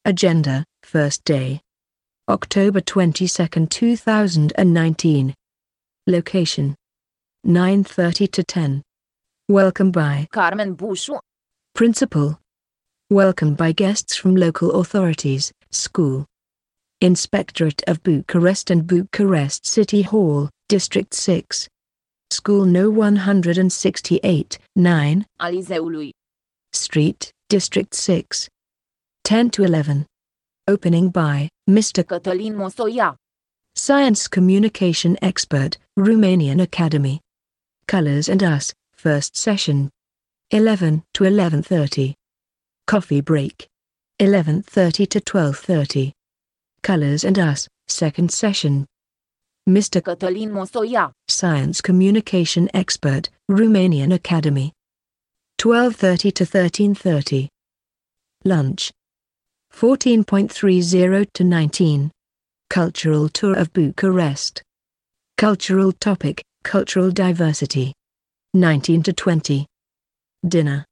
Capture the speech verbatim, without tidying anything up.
Agenda, first day. October twenty-second two thousand nineteen. Location. nine thirty to ten. Welcome by Carmen Bușu. Principal. Welcome by guests from local authorities, school. Inspectorate of Bucharest and Bucharest City Hall, District six. School No one sixty-eight, nine. Alizeului. Street, District six. ten to eleven. Opening by Mister Cătălin Mosoia. Science Communication Expert, Romanian Academy. Colors and Us, first session. eleven to eleven thirty. Coffee break. eleven thirty to twelve thirty. Colors and Us, second session. Mister Cătălin Mosoia. Science Communication Expert, Romanian Academy. twelve thirty to thirteen thirty. Lunch. fourteen thirty to nineteen. Cultural Tour of Bucharest. Cultural topic, cultural diversity. nineteen to twenty. Dinner.